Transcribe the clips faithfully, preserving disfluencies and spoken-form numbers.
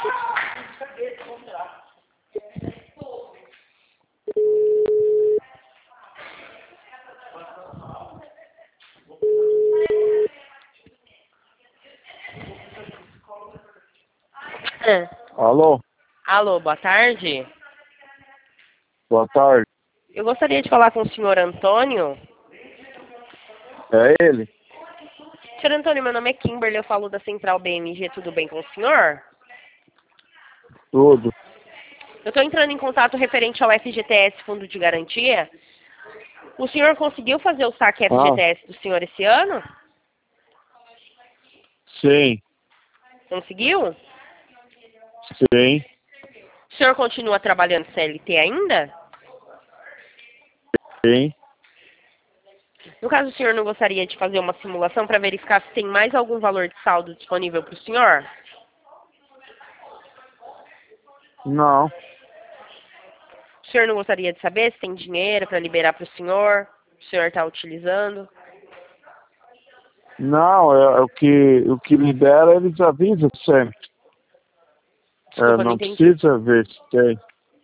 É. Alô? Alô, boa tarde. Boa tarde. Eu gostaria de falar com o senhor Antônio. É ele? Senhor Antônio, meu nome é Kimberly, eu falo da Central B M G, tudo bem com o senhor? Tudo. Eu estou entrando em contato referente ao F G T S Fundo de Garantia. O senhor conseguiu fazer o saque Ah, F G T S do senhor esse ano? sim, Conseguiu? sim, O senhor continua trabalhando C L T ainda? sim. No caso, o senhor não gostaria de fazer uma simulação para verificar se tem mais algum valor de saldo disponível para o senhor? Não, O senhor não gostaria de saber se tem dinheiro para liberar para o senhor? O senhor está utilizando? não, é, é o que o que libera eles avisam sempre. É, Desculpa, não não entendi. precisa ver se tem.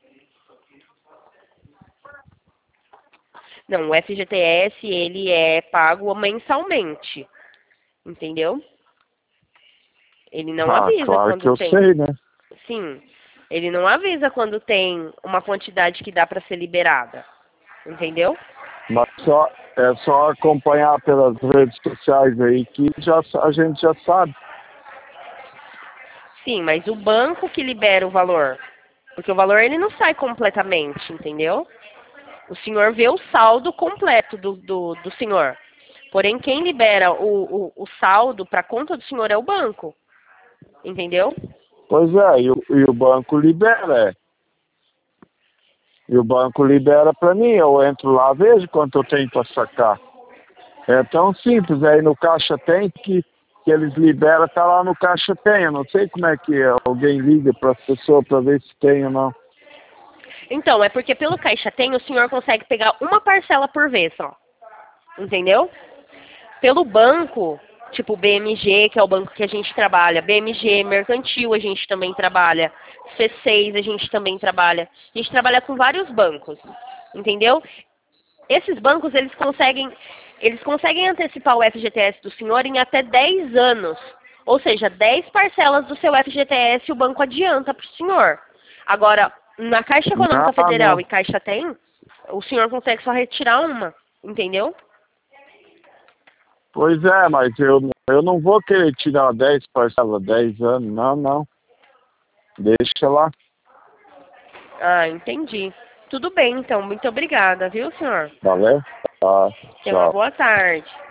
Não, o F G T S, ele é pago mensalmente, entendeu? Ele não Ah, avisa claro que quando eu tem. sei, né? Sim, ele não avisa quando tem uma quantidade que dá para ser liberada, entendeu? Mas só, é só acompanhar pelas redes sociais aí que já, a gente já sabe. Sim, mas o banco que libera o valor, porque o valor ele não sai completamente, entendeu? O senhor vê o saldo completo do, do, do senhor. Porém, quem libera o, o, o saldo para a conta do senhor é o banco, entendeu? Pois é, e o, e o banco libera, é. E o banco libera para mim, eu entro lá, vejo quanto eu tenho para sacar. É tão simples, aí no caixa tem que, que eles liberam, tá lá no caixa tem. Eu não sei como é que é. Alguém liga para as pessoas para ver se tem ou não. Então, é porque pelo Caixa Tem, o senhor consegue pegar uma parcela por vez só, entendeu? Pelo banco, tipo B M G, que é o banco que a gente trabalha, B M G, Mercantil a gente também trabalha, C seis a gente também trabalha. A gente trabalha com vários bancos, entendeu? Esses bancos, eles conseguem, eles conseguem antecipar o F G T S do senhor em até dez anos. Ou seja, dez parcelas do seu F G T S o banco adianta para o senhor. Agora, na Caixa Econômica Não, Federal não. e Caixa Tem, o senhor consegue só retirar uma, entendeu? Pois é, mas eu, eu não vou querer tirar dez parcelas, dez anos. Não, não. Deixa lá. Ah, entendi. Tudo bem, então. Muito obrigada, viu, senhor? Valeu? Tá, Tenha uma tchau. boa tarde.